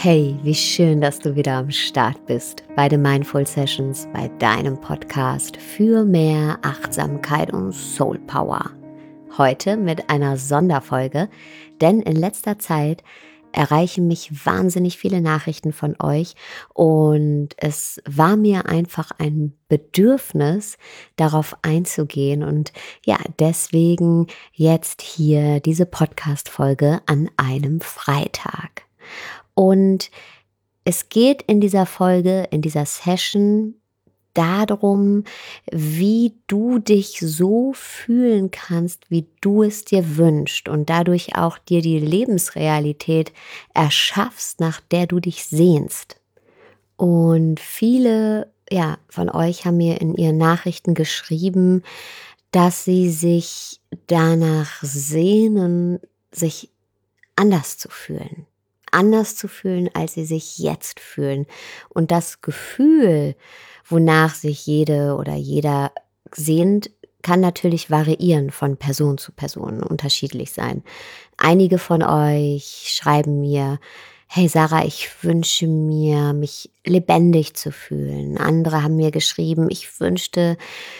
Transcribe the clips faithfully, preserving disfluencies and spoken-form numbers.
Hey, wie schön, dass du wieder am Start bist bei den Mindful Sessions, bei deinem Podcast für mehr Achtsamkeit und Soul Power. Heute mit einer Sonderfolge, denn in letzter Zeit erreichen mich wahnsinnig viele Nachrichten von euch und es war mir einfach ein Bedürfnis, darauf einzugehen und ja, deswegen jetzt hier diese Podcast-Folge an einem Freitag. Und es geht in dieser Folge, in dieser Session darum, wie du dich so fühlen kannst, wie du es dir wünschst und dadurch auch dir die Lebensrealität erschaffst, nach der du dich sehnst. Und viele, ja, von euch haben mir in ihren Nachrichten geschrieben, dass sie sich danach sehnen, sich anders zu fühlen. anders zu fühlen, als sie sich jetzt fühlen. Und das Gefühl, wonach sich jede oder jeder sehnt, kann natürlich variieren von Person zu Person, unterschiedlich sein. Einige von euch schreiben mir: Hey Sarah, ich wünsche mir, mich lebendig zu fühlen. Andere haben mir geschrieben, ich wünschte,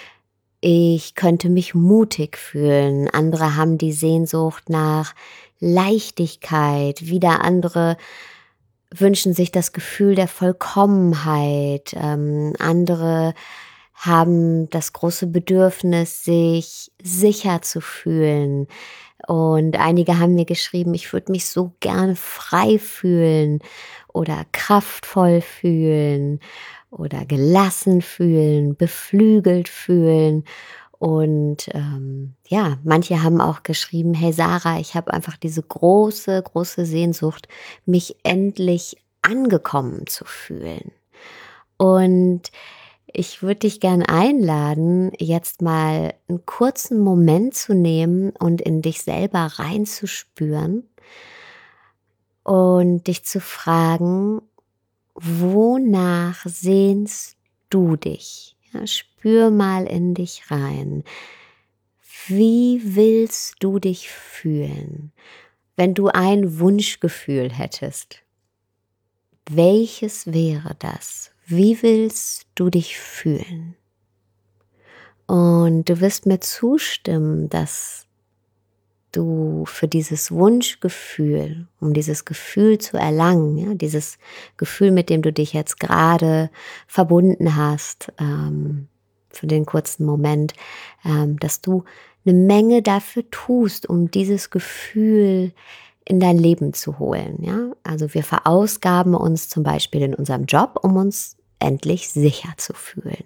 ich könnte mich mutig fühlen. Andere haben die Sehnsucht nach Leichtigkeit. Wieder andere wünschen sich das Gefühl der Vollkommenheit. Ähm, andere haben das große Bedürfnis, sich sicher zu fühlen. Und einige haben mir geschrieben, ich würde mich so gern frei fühlen oder kraftvoll fühlen oder gelassen fühlen, beflügelt fühlen. Und ähm, ja, manche haben auch geschrieben, hey Sarah, ich habe einfach diese große, große Sehnsucht, mich endlich angekommen zu fühlen. Und ich würde dich gern einladen, jetzt mal einen kurzen Moment zu nehmen und in dich selber reinzuspüren und dich zu fragen, wonach sehnst du dich? Ja, spür mal in dich rein. Wie willst du dich fühlen, wenn du ein Wunschgefühl hättest? Welches wäre das? Wie willst du dich fühlen? Und du wirst mir zustimmen, dass du für dieses Wunschgefühl, um dieses Gefühl zu erlangen, ja, dieses Gefühl, mit dem du dich jetzt gerade verbunden hast, ähm, für den kurzen Moment, ähm, dass du eine Menge dafür tust, um dieses Gefühl in dein Leben zu holen. Ja? Also wir verausgaben uns zum Beispiel in unserem Job, um uns endlich sicher zu fühlen.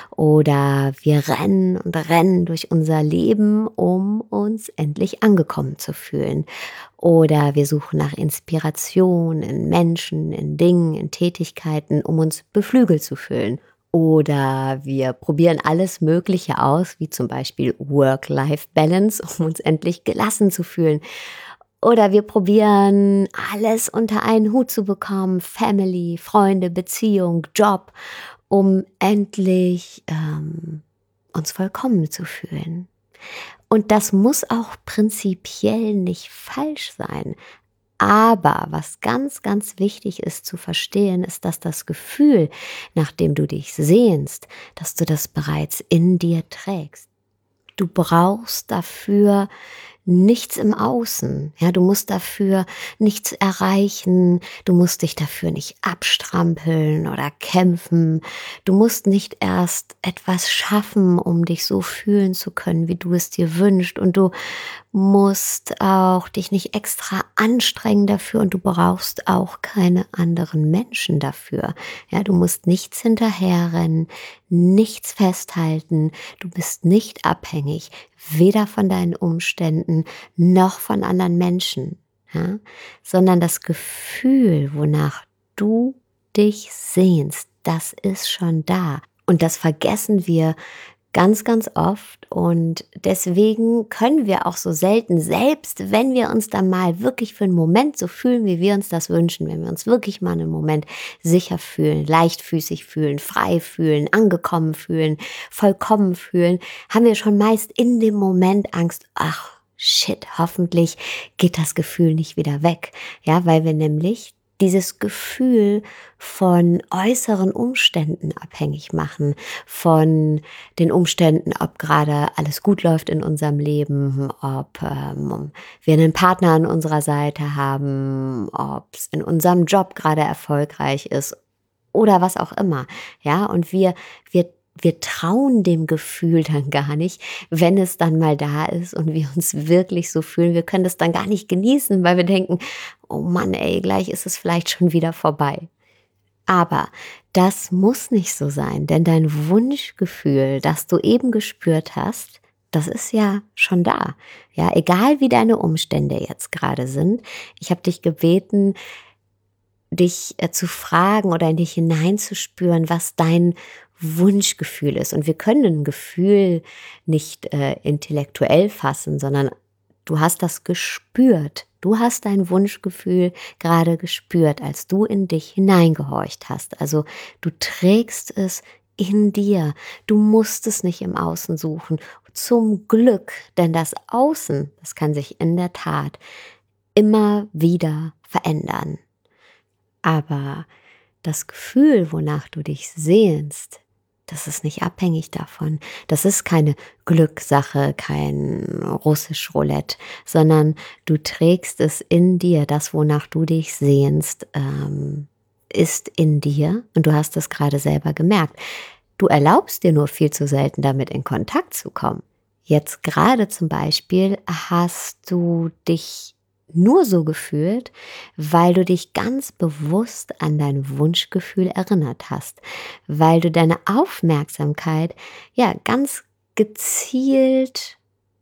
Oder wir rennen und rennen durch unser Leben, um uns endlich angekommen zu fühlen. Oder wir suchen nach Inspiration in Menschen, in Dingen, in Tätigkeiten, um uns beflügelt zu fühlen. Oder wir probieren alles Mögliche aus, wie zum Beispiel Work-Life-Balance, um uns endlich gelassen zu fühlen. Oder wir probieren alles unter einen Hut zu bekommen, Family, Freunde, Beziehung, Job, um endlich ähm, uns vollkommen zu fühlen. Und das muss auch prinzipiell nicht falsch sein. Aber was ganz, ganz wichtig ist zu verstehen, ist, dass das Gefühl, nach dem du dich sehnst, dass du das bereits in dir trägst. Du brauchst dafür nichts im Außen. Ja, du musst dafür nichts erreichen. Du musst dich dafür nicht abstrampeln oder kämpfen. Du musst nicht erst etwas schaffen, um dich so fühlen zu können, wie du es dir wünschst. Und du musst auch dich nicht extra anstrengen dafür und du brauchst auch keine anderen Menschen dafür. Ja, du musst nichts hinterherrennen, nichts festhalten. Du bist nicht abhängig, weder von deinen Umständen noch von anderen Menschen, ja? Sondern das Gefühl, wonach du dich sehnst, das ist schon da. Und das vergessen wir ganz, ganz oft und deswegen können wir auch so selten, selbst wenn wir uns dann mal wirklich für einen Moment so fühlen, wie wir uns das wünschen, wenn wir uns wirklich mal einen Moment sicher fühlen, leichtfüßig fühlen, frei fühlen, angekommen fühlen, vollkommen fühlen, haben wir schon meist in dem Moment Angst, ach shit, hoffentlich geht das Gefühl nicht wieder weg, ja, weil wir nämlich dieses Gefühl von äußeren Umständen abhängig machen, von den Umständen, ob gerade alles gut läuft in unserem Leben, ob ähm, wir einen Partner an unserer Seite haben, ob es in unserem Job gerade erfolgreich ist oder was auch immer. Ja, und wir, wir Wir trauen dem Gefühl dann gar nicht, wenn es dann mal da ist und wir uns wirklich so fühlen. Wir können das dann gar nicht genießen, weil wir denken, oh Mann, ey, gleich ist es vielleicht schon wieder vorbei. Aber das muss nicht so sein, denn dein Wunschgefühl, das du eben gespürt hast, das ist ja schon da. Ja, egal wie deine Umstände jetzt gerade sind. Ich habe dich gebeten, dich äh, zu fragen oder in dich hineinzuspüren, was dein Wunschgefühl ist. Und wir können ein Gefühl nicht äh, intellektuell fassen, sondern du hast das gespürt. Du hast dein Wunschgefühl gerade gespürt, als du in dich hineingehorcht hast. Also du trägst es in dir. Du musst es nicht im Außen suchen. Zum Glück, denn das Außen, das kann sich in der Tat immer wieder verändern. Aber das Gefühl, wonach du dich sehnst, das ist nicht abhängig davon. Das ist keine Glückssache, kein russisch Roulette, sondern du trägst es in dir. Das, wonach du dich sehnst, ähm, ist in dir und du hast es gerade selber gemerkt. Du erlaubst dir nur viel zu selten, damit in Kontakt zu kommen. Jetzt gerade zum Beispiel hast du dich nur so gefühlt, weil du dich ganz bewusst an dein Wunschgefühl erinnert hast, weil du deine Aufmerksamkeit ja ganz gezielt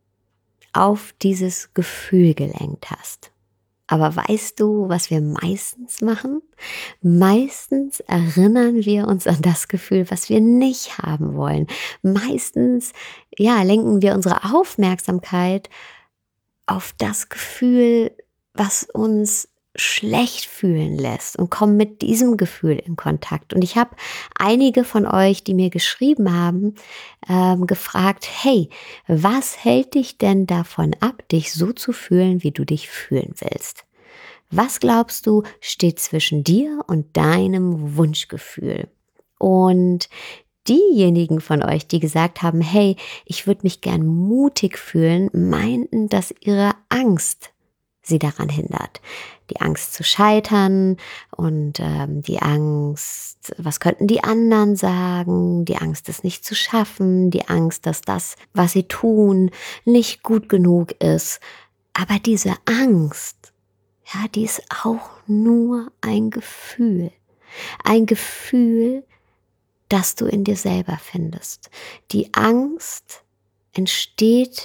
auf dieses Gefühl gelenkt hast. Aber weißt du, was wir meistens machen? Meistens erinnern wir uns an das Gefühl, was wir nicht haben wollen. Meistens, ja, lenken wir unsere Aufmerksamkeit auf das Gefühl, was uns schlecht fühlen lässt und kommen mit diesem Gefühl in Kontakt. Und ich habe einige von euch, die mir geschrieben haben, ähm, gefragt, hey, was hält dich denn davon ab, dich so zu fühlen, wie du dich fühlen willst? Was glaubst du, steht zwischen dir und deinem Wunschgefühl? Und diejenigen von euch, die gesagt haben, hey, ich würde mich gern mutig fühlen, meinten, dass ihre Angst sie daran hindert. Die Angst zu scheitern und ähm, die Angst, was könnten die anderen sagen, die Angst, es nicht zu schaffen, die Angst, dass das, was sie tun, nicht gut genug ist. Aber diese Angst, ja, die ist auch nur ein Gefühl. Ein Gefühl, das du in dir selber findest. Die Angst entsteht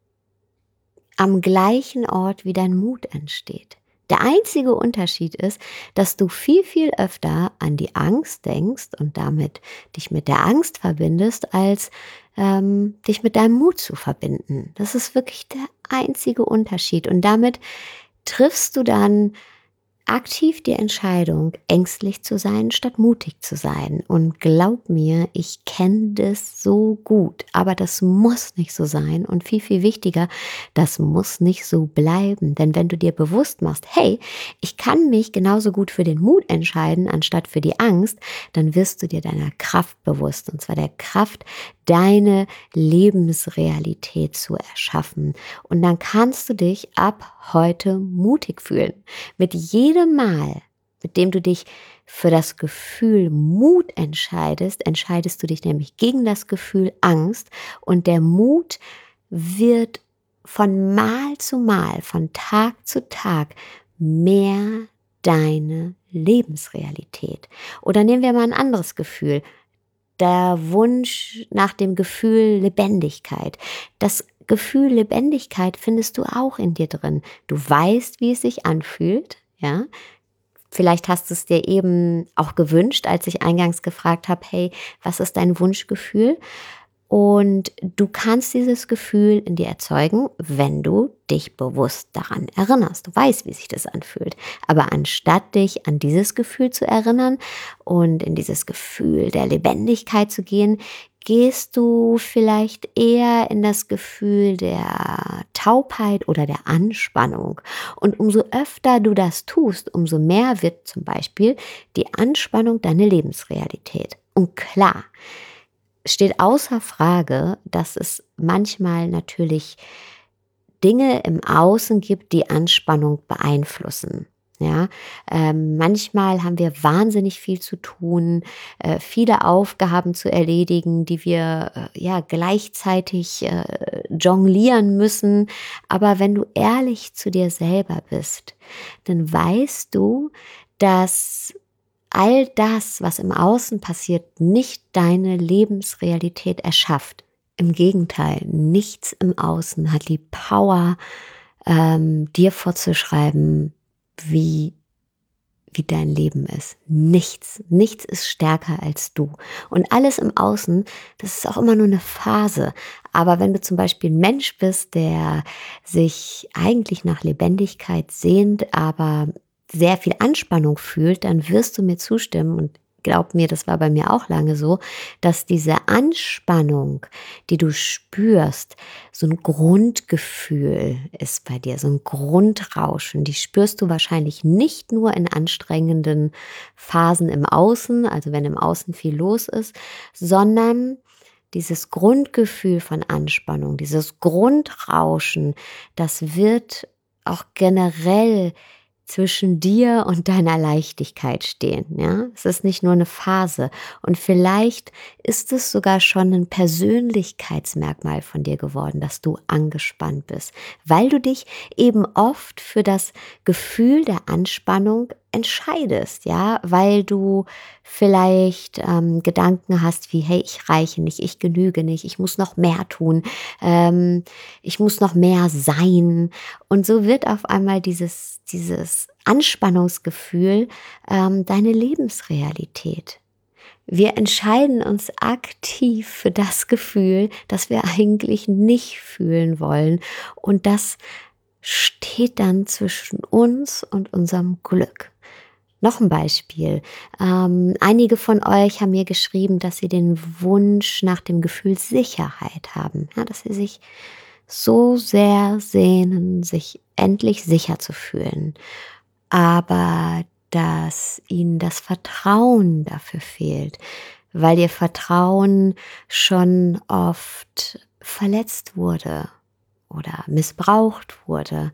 am gleichen Ort, wie dein Mut entsteht. Der einzige Unterschied ist, dass du viel, viel öfter an die Angst denkst und damit dich mit der Angst verbindest, als ähm, dich mit deinem Mut zu verbinden. Das ist wirklich der einzige Unterschied. Und damit triffst du dann aktiv die Entscheidung, ängstlich zu sein, statt mutig zu sein. Und glaub mir, ich kenne das so gut. Aber das muss nicht so sein. Und viel, viel wichtiger, das muss nicht so bleiben. Denn wenn du dir bewusst machst, hey, ich kann mich genauso gut für den Mut entscheiden, anstatt für die Angst, dann wirst du dir deiner Kraft bewusst. Und zwar der Kraft, deine Lebensrealität zu erschaffen. Und dann kannst du dich ab heute mutig fühlen. Mit jedem Mal, mit dem du dich für das Gefühl Mut entscheidest, entscheidest du dich nämlich gegen das Gefühl Angst. Und der Mut wird von Mal zu Mal, von Tag zu Tag mehr deine Lebensrealität. Oder nehmen wir mal ein anderes Gefühl. Der Wunsch nach dem Gefühl Lebendigkeit. Das Gefühl Lebendigkeit findest du auch in dir drin. Du weißt, wie es sich anfühlt, ja. Vielleicht hast du es dir eben auch gewünscht, als ich eingangs gefragt habe, hey, was ist dein Wunschgefühl? Und du kannst dieses Gefühl in dir erzeugen, wenn du dich bewusst daran erinnerst. Du weißt, wie sich das anfühlt. Aber anstatt dich an dieses Gefühl zu erinnern und in dieses Gefühl der Lebendigkeit zu gehen, Gehst du vielleicht eher in das Gefühl der Taubheit oder der Anspannung? Und umso öfter du das tust, umso mehr wird zum Beispiel die Anspannung deine Lebensrealität. Und klar, steht außer Frage, dass es manchmal natürlich Dinge im Außen gibt, die Anspannung beeinflussen. Ja, ähm, manchmal haben wir wahnsinnig viel zu tun, äh, viele Aufgaben zu erledigen, die wir äh, ja gleichzeitig äh, jonglieren müssen. Aber wenn du ehrlich zu dir selber bist, dann weißt du, dass all das, was im Außen passiert, nicht deine Lebensrealität erschafft. Im Gegenteil, nichts im Außen hat die Power, ähm, dir vorzuschreiben, wie, wie dein Leben ist. Nichts, nichts ist stärker als du. Und alles im Außen, das ist auch immer nur eine Phase. Aber wenn du zum Beispiel ein Mensch bist, der sich eigentlich nach Lebendigkeit sehnt, aber sehr viel Anspannung fühlt, dann wirst du mir zustimmen und glaub mir, das war bei mir auch lange so, dass diese Anspannung, die du spürst, so ein Grundgefühl ist bei dir, so ein Grundrauschen. Die spürst du wahrscheinlich nicht nur in anstrengenden Phasen im Außen, also wenn im Außen viel los ist, sondern dieses Grundgefühl von Anspannung, dieses Grundrauschen, das wird auch generell zwischen dir und deiner Leichtigkeit stehen, ja? Es ist nicht nur eine Phase und vielleicht ist es sogar schon ein Persönlichkeitsmerkmal von dir geworden, dass du angespannt bist, weil du dich eben oft für das Gefühl der Anspannung entscheidest, ja, weil du vielleicht ähm, Gedanken hast wie, hey, ich reiche nicht, ich genüge nicht, ich muss noch mehr tun, ähm, ich muss noch mehr sein. Und so wird auf einmal dieses, dieses Anspannungsgefühl ähm, deine Lebensrealität. Wir entscheiden uns aktiv für das Gefühl, das wir eigentlich nicht fühlen wollen. Und das steht dann zwischen uns und unserem Glück. Noch ein Beispiel. Ähm, einige von euch haben mir geschrieben, dass sie den Wunsch nach dem Gefühl Sicherheit haben. Ja, dass sie sich so sehr sehnen, sich endlich sicher zu fühlen. Aber dass ihnen das Vertrauen dafür fehlt, weil ihr Vertrauen schon oft verletzt wurde oder missbraucht wurde.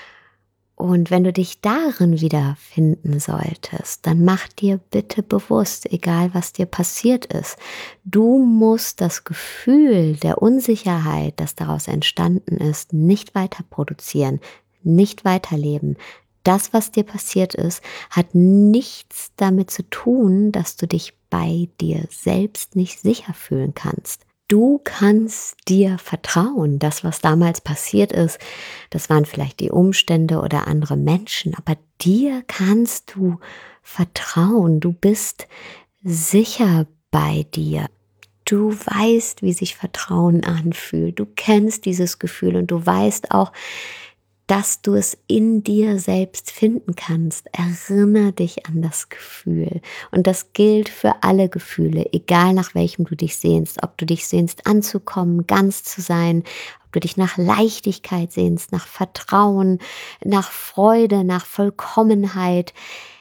Und wenn du dich darin wiederfinden solltest, dann mach dir bitte bewusst, egal was dir passiert ist, du musst das Gefühl der Unsicherheit, das daraus entstanden ist, nicht weiter produzieren, nicht weiterleben. Das, was dir passiert ist, hat nichts damit zu tun, dass du dich bei dir selbst nicht sicher fühlen kannst. Du kannst dir vertrauen. Das, was damals passiert ist, das waren vielleicht die Umstände oder andere Menschen, aber dir kannst du vertrauen. Du bist sicher bei dir. Du weißt, wie sich Vertrauen anfühlt. Du kennst dieses Gefühl und du weißt auch, dass du es in dir selbst finden kannst. Erinnere dich an das Gefühl. Und das gilt für alle Gefühle, egal nach welchem du dich sehnst. Ob du dich sehnst, anzukommen, ganz zu sein, ob du dich nach Leichtigkeit sehnst, nach Vertrauen, nach Freude, nach Vollkommenheit.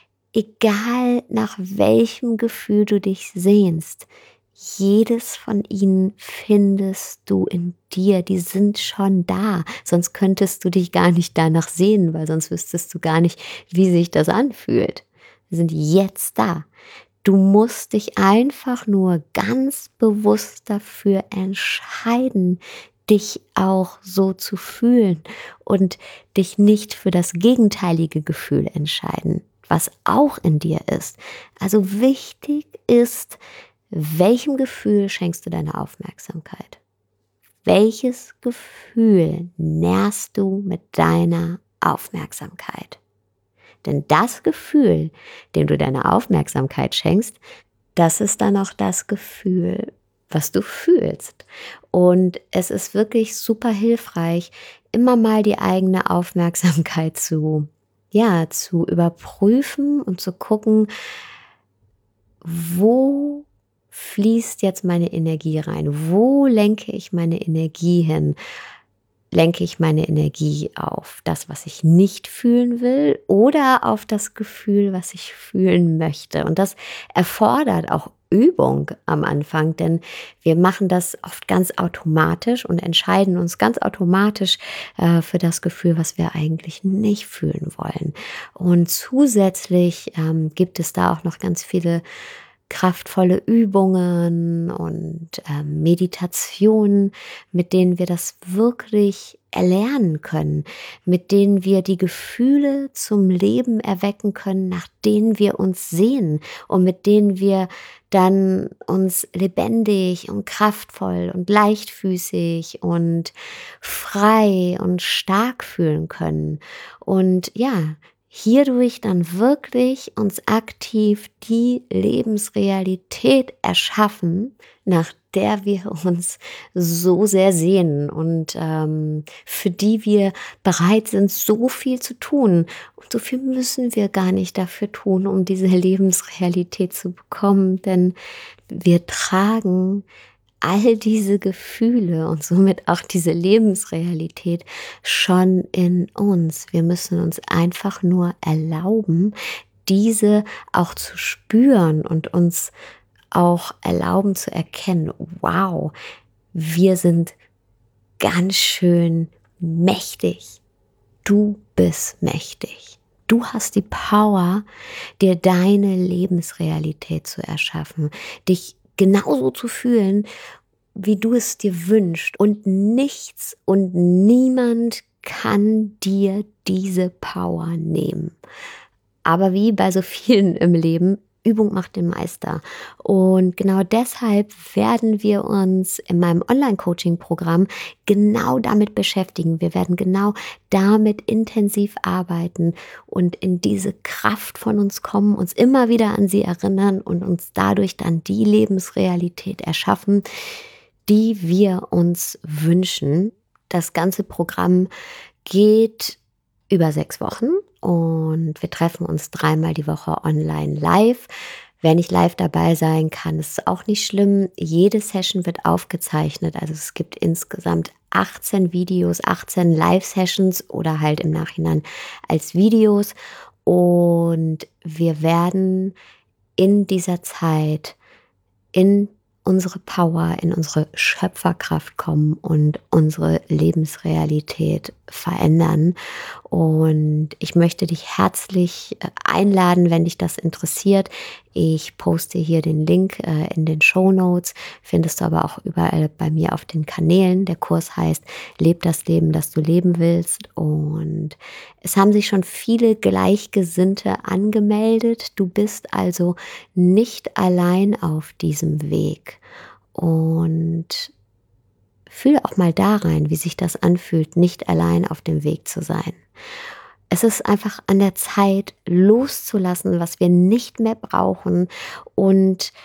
Egal nach welchem Gefühl du dich sehnst. Jedes von ihnen findest du in dir, die sind schon da, sonst könntest du dich gar nicht danach sehnen, weil sonst wüsstest du gar nicht, wie sich das anfühlt. Sie sind jetzt da. Du musst dich einfach nur ganz bewusst dafür entscheiden, dich auch so zu fühlen und dich nicht für das gegenteilige Gefühl entscheiden, was auch in dir ist. Also wichtig ist, welchem Gefühl schenkst du deine Aufmerksamkeit? Welches Gefühl nährst du mit deiner Aufmerksamkeit? Denn das Gefühl, dem du deine Aufmerksamkeit schenkst, das ist dann auch das Gefühl, was du fühlst. Und es ist wirklich super hilfreich, immer mal die eigene Aufmerksamkeit zu, ja, zu überprüfen und zu gucken, wo fließt jetzt meine Energie rein? Wo lenke ich meine Energie hin? Lenke ich meine Energie auf das, was ich nicht fühlen will, oder auf das Gefühl, was ich fühlen möchte? Und das erfordert auch Übung am Anfang, denn wir machen das oft ganz automatisch und entscheiden uns ganz automatisch äh, für das Gefühl, was wir eigentlich nicht fühlen wollen. Und zusätzlich ähm, gibt es da auch noch ganz viele kraftvolle Übungen und ähm, Meditationen, mit denen wir das wirklich erlernen können, mit denen wir die Gefühle zum Leben erwecken können, nach denen wir uns sehnen und mit denen wir dann uns lebendig und kraftvoll und leichtfüßig und frei und stark fühlen können. Und ja, hierdurch dann wirklich uns aktiv die Lebensrealität erschaffen, nach der wir uns so sehr sehnen und ähm, für die wir bereit sind, so viel zu tun. Und so viel müssen wir gar nicht dafür tun, um diese Lebensrealität zu bekommen, denn wir tragen all diese Gefühle und somit auch diese Lebensrealität schon in uns. Wir müssen uns einfach nur erlauben, diese auch zu spüren und uns auch erlauben zu erkennen, wow, wir sind ganz schön mächtig. Du bist mächtig. Du hast die Power, dir deine Lebensrealität zu erschaffen, dich genauso zu fühlen, wie du es dir wünschst. Und nichts und niemand kann dir diese Power nehmen. Aber wie bei so vielen im Leben, Übung macht den Meister. Und genau deshalb werden wir uns in meinem Online-Coaching-Programm genau damit beschäftigen. Wir werden genau damit intensiv arbeiten und in diese Kraft von uns kommen, uns immer wieder an sie erinnern und uns dadurch dann die Lebensrealität erschaffen, die wir uns wünschen. Das ganze Programm geht über sechs Wochen und wir treffen uns dreimal die Woche online live. Wer nicht live dabei sein kann, ist auch nicht schlimm. Jede Session wird aufgezeichnet. Also es gibt insgesamt achtzehn Videos, achtzehn Live-Sessions oder halt im Nachhinein als Videos. Und wir werden in dieser Zeit in unsere Power, in unsere Schöpferkraft kommen und unsere Lebensrealität verändern. Und ich möchte dich herzlich einladen, wenn dich das interessiert. Ich poste hier den Link äh, in den Shownotes, findest du aber auch überall bei mir auf den Kanälen. Der Kurs heißt Leb das Leben, das du leben willst. Und es haben sich schon viele Gleichgesinnte angemeldet. Du bist also nicht allein auf diesem Weg. Und fühle auch mal da rein, wie sich das anfühlt, nicht allein auf dem Weg zu sein. Es ist einfach an der Zeit, loszulassen, was wir nicht mehr brauchen und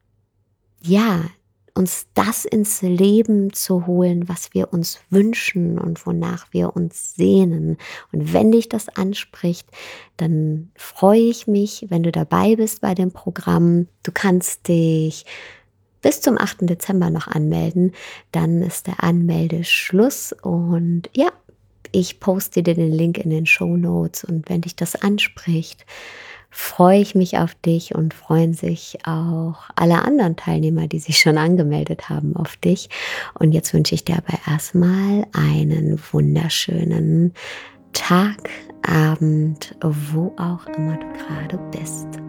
ja, uns das ins Leben zu holen, was wir uns wünschen und wonach wir uns sehnen. Und wenn dich das anspricht, dann freue ich mich, wenn du dabei bist bei dem Programm. Du kannst dich bis zum achten Dezember noch anmelden, dann ist der Anmeldeschluss und ja, ich poste dir den Link in den Shownotes und wenn dich das anspricht, freue ich mich auf dich und freuen sich auch alle anderen Teilnehmer, die sich schon angemeldet haben, auf dich. Und jetzt wünsche ich dir aber erstmal einen wunderschönen Tag, Abend, wo auch immer du gerade bist.